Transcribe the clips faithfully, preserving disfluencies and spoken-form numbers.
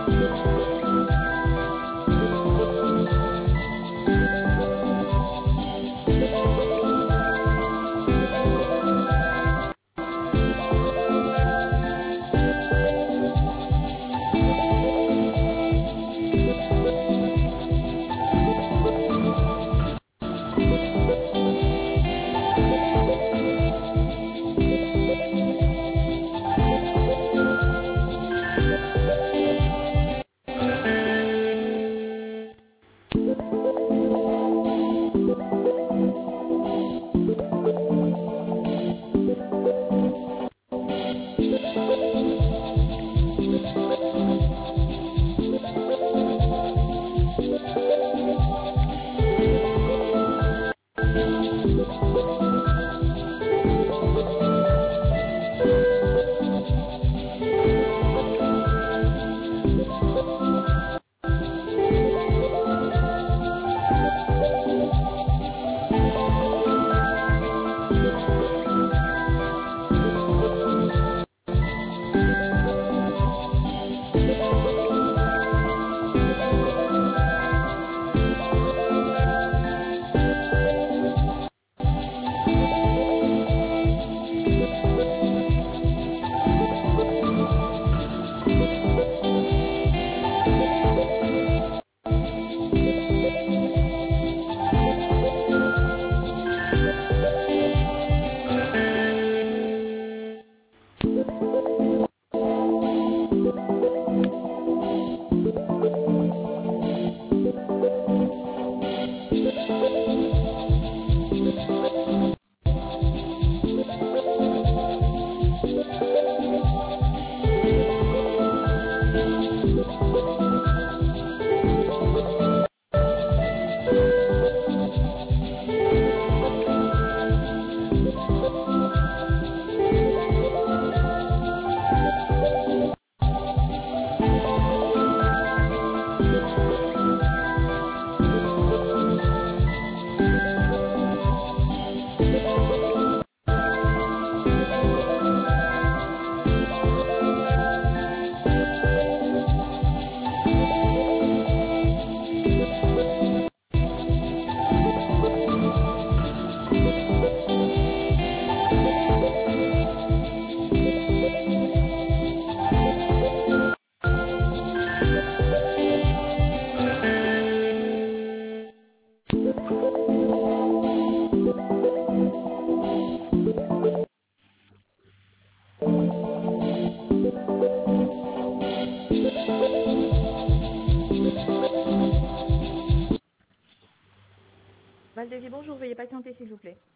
Valdésie, bonjour, veuillez patienter s'il vous plaît.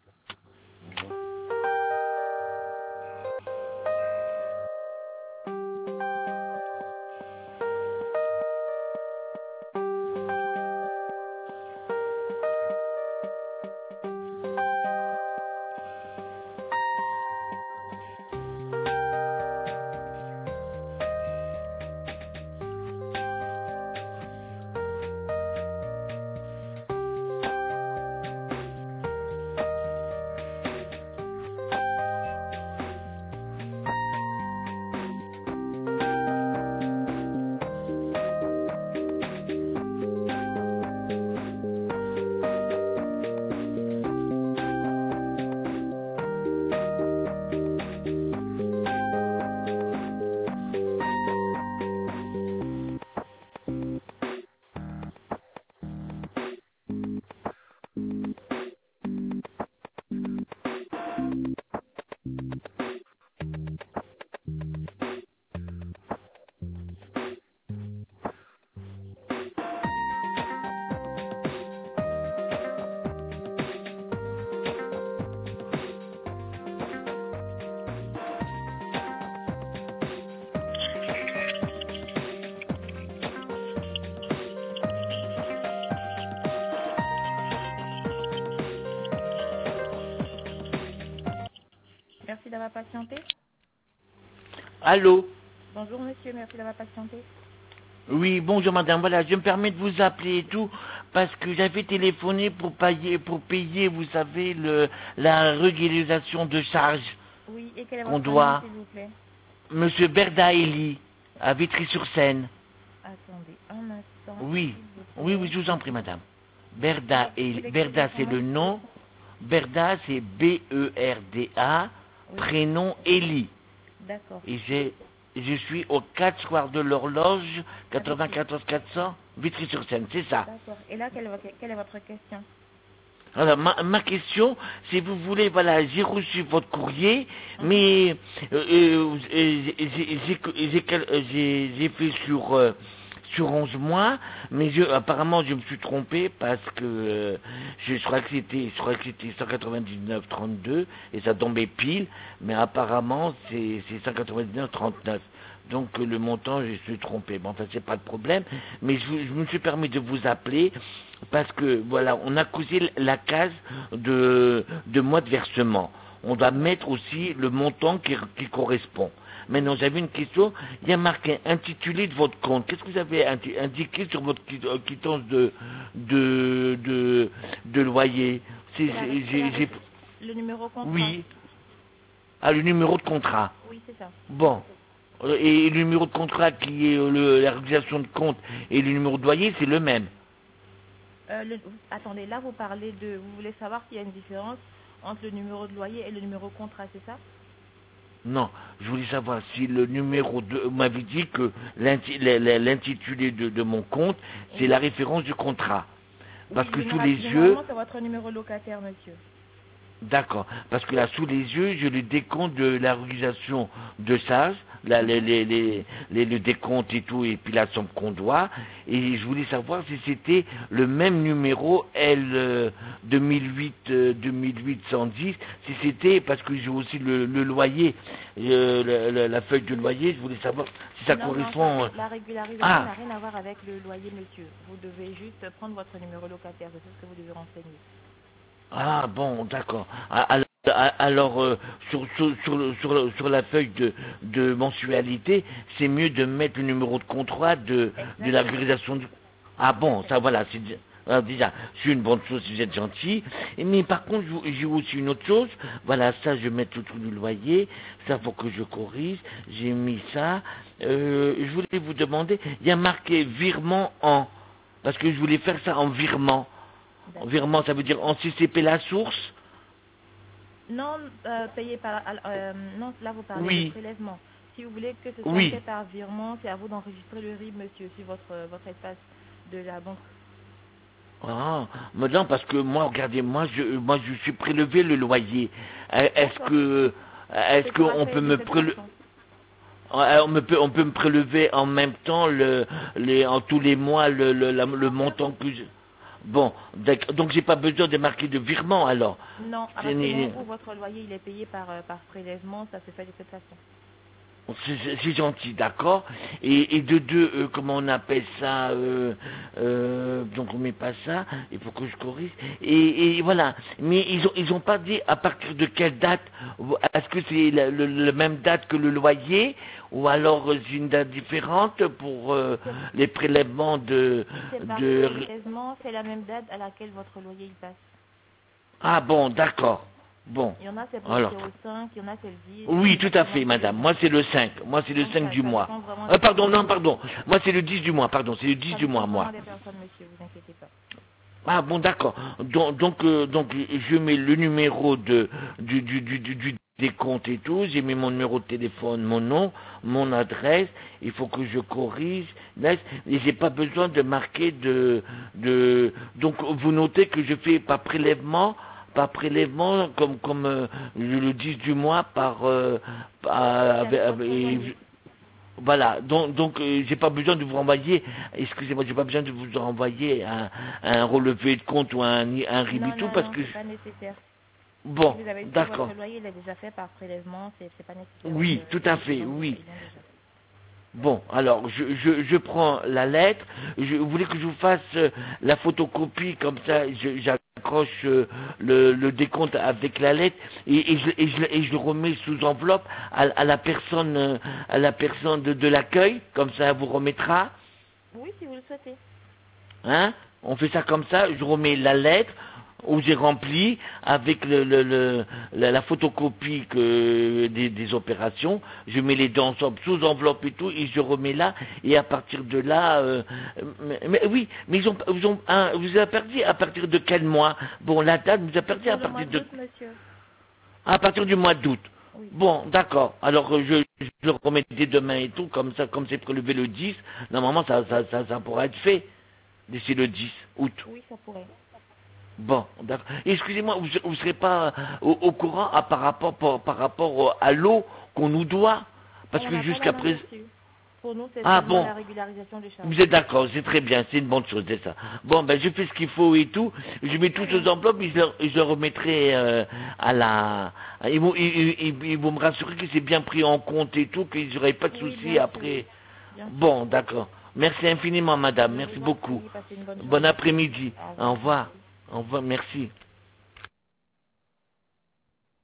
Merci d'avoir patienté. Allô? Bonjour monsieur, merci d'avoir patienté. Oui, bonjour madame, voilà, je me permets de vous appeler et tout, parce que j'avais téléphoné pour payer, pour payer, vous savez, le, la régularisation de charges Oui, et quel est qu'on votre nom doit. s'il vous plaît? Monsieur Berdaeli, à Vitry-sur-Seine. À Attendez un instant. Oui, s'il vous plaît. oui, oui, je vous en prie, madame. Berda, et Berda, c'est le nom. Berda, c'est B E R D A, Oui. prénom Élie. D'accord. Et j'ai, je suis au quatre Square de l'Horloge, quatre-vingt-quatorze quatre cents, Vitry-sur-Seine, c'est ça. D'accord. Et là, quelle est, votre- quelle est votre question? Alors, ma, ma question, si vous voulez, voilà, j'ai reçu votre courrier, Mhm. mais euh, euh, j'ai j'ai- j'ai- j'ai quel- euh, j'ai- j'ai fait sur, euh, sur onze mois, mais je, apparemment je me suis trompé parce que euh, je, je crois que c'était je crois que c'était cent quatre-vingt-dix-neuf trente-deux et ça tombait pile, mais apparemment c'est c'est cent quatre-vingt-dix-neuf trente-neuf. Donc euh, le montant, je suis trompé. Bon, enfin, c'est pas de problème. Mais je, vous- je me suis permis de vous appeler parce que, voilà, on a causé la case de, de mois de versement. On doit mettre aussi le montant qui, qui correspond. Maintenant, j'avais une question. Il y a marqué intitulé de votre compte. Qu'est-ce que vous avez indi- indiqué sur votre qui- euh, quittance de, de, de, de loyer? C'est, C'est la- j'ai- c'est la- j'ai- j'ai- Le numéro contrat. Oui. Ah, le numéro de contrat. Oui, c'est ça. Bon. Euh, Et le numéro de contrat qui est euh, le- la régulation de compte et le numéro de loyer, c'est le même. Euh, le- Attendez, là, vous parlez de... Vous voulez savoir s'il y a une différence entre le numéro de loyer et le numéro contrat, c'est ça? Non, je voulais savoir si le numéro de... Vous m'avez dit que l'inti- la- la- l'intitulé de, de mon compte, c'est Oui. la référence du contrat. Parce Oui, que sous général- les yeux... généralement, c'est votre numéro locataire, monsieur. D'accord. Parce que là, sous les yeux, j'ai le décompte de la régulation de charges, là, les, les, les, les- le décompte et tout, et puis la somme qu'on doit. Et je voulais savoir si c'était le même numéro L euh, deux mille huit euh, deux mille huit cent dix, si c'était, parce que j'ai aussi le, le loyer, euh, la, la- la feuille de loyer, je voulais savoir si ça Non, correspond... non, euh, ça- la régularisation Ah. n'a rien à voir avec le loyer, monsieur. Vous devez juste prendre votre numéro locataire. C'est ce que vous devez renseigner. Ah bon, d'accord. Ah, Alors, alors, euh, sur, sur, sur, le- sur, le- sur la feuille de, de mensualité, c'est mieux de mettre le numéro de contrat de, de la régularisation du... Ah bon, ça voilà, c'est di- alors, déjà, c'est une bonne chose si vous êtes gentil. Et, mais par contre, je vous- j'ai aussi une autre chose. Voilà, ça, je mets tout, tout le loyer. Ça, faut que je corrige. J'ai mis ça. Euh, je voulais vous demander, il y a marqué virement en... Parce que je voulais faire ça en virement. En virement, ça veut dire en C C P la source. Non, euh, payé par... euh, non, là, vous parlez Oui. de prélèvement. Si vous voulez que ce soit Oui. fait par virement, c'est à vous d'enregistrer le R I B, monsieur, sur votre, votre espace de la banque. Ah, maintenant parce que moi, regardez, moi je, moi je suis prélevé le loyer. Euh, Est-ce D'accord. que, est-ce C'est sera qu'on fait peut de me cette prélever, façon. on me peut, on peut me prélever en même temps le, les, en tous les mois le, le, la- le montant que je... Bon, d'accord. Donc j'ai pas besoin de marquer de virement alors. Non, à C'est partir du ni- moment où votre loyer il est payé par, euh, par prélèvement, ça se fait de cette façon. C'est c'est- c'est gentil, d'accord. Et, et de deux, euh, comment on appelle ça euh, euh, donc on met pas ça. Il faut que je corrige. Et, et voilà. Mais ils ont ils ont pas dit à partir de quelle date. Est-ce que c'est la, le- la même date que le loyer ou alors euh, c'est une date différente pour euh, les prélèvements de C'est par de. prélèvement, c'est la même date à laquelle votre loyer il passe. Ah bon, d'accord. Bon. Il y en a c'est Alors. bloqué au cinq, il y en a c'est le dix. Oui, tout à fait, madame. Moi, c'est le cinq. Moi, c'est le Donc, cinq ça- du ça mois. dépend vraiment Euh, des pardon, personnes. non, pardon. Moi, c'est le dix du mois, pardon. C'est le dix Ça du mois, dépend moi. vraiment des personnes, monsieur, vous inquiétez pas. Ah bon, d'accord. Donc, donc, euh, donc, je mets le numéro de du du du du, du décompte et tout. J'ai mis mon numéro de téléphone, mon nom, mon adresse. Il faut que je corrige. Laisse. Et j'ai pas besoin de marquer de de. Donc, vous notez que je fais par prélèvement. Par prélèvement, comme comme euh, le le dix du mois, par, euh, par avec- C'est à votre avec- loyer. voilà, donc donc euh, j'ai pas besoin de vous renvoyer, excusez-moi, j'ai pas besoin de vous renvoyer un, un relevé de compte ou un un RIB Non, et tout non, parce non, que c'est pas nécessaire. bon, Si vous avez dit que d'accord. votre loyer il est déjà fait par prélèvement, c'est c'est pas nécessaire. Oui, Euh, tout à fait, ils l'ont- oui. ils l'ont déjà. Bon, alors je, je, je prends la lettre. Je vous voulez que je vous fasse euh, la photocopie comme ça, je- j'accroche euh, le, le décompte avec la lettre et, et, je, et, je, et je le remets sous enveloppe à, à la personne euh, à la personne de, de l'accueil, comme ça elle vous remettra. Oui, si vous le souhaitez. Hein? On fait ça comme ça, je remets la lettre, où j'ai rempli avec le, le, le- la, la photocopie que, des, des opérations, je mets les dents sous sous enveloppe et tout, et je remets là, et à partir de là, euh, mais, mais oui, mais ils ont, vous, ont, hein, vous avez perdu à partir de quel mois? Bon, la date vous a perdu Pour à le mois partir de, d'août, monsieur. à partir du mois d'août. Oui. Bon, d'accord. Alors euh, je, je le remets dès demain et tout, comme ça, comme c'est prélevé le dix, normalement ça, ça, ça, ça pourra être fait d'ici le dix août. Oui, ça pourrait. Bon, d'accord. Excusez-moi, vous ne serez pas au, au courant à, par rapport, par, par rapport au- à l'eau qu'on nous doit? Parce On que n'a pas la jusqu'à main présent... dessus. Pour nous, c'est Ah seulement bon, la régularisation des charges. vous êtes d'accord, c'est très bien, c'est une bonne chose, c'est ça. Bon, ben je fais ce qu'il faut et tout, je mets toutes les enveloppes et je, leur- je le remettrai euh, à la... Ils vont, ils, ils- ils- ils vont me rassurer que c'est bien pris en compte et tout, qu'ils n'auraient pas de Oui, soucis bien sûr. après. Bien sûr. Bon, d'accord. Merci infiniment, madame, Je merci vous en beaucoup. prie, passez une bonne Bon journée. après-midi. Au Au revoir. revoir. Au revoir, merci.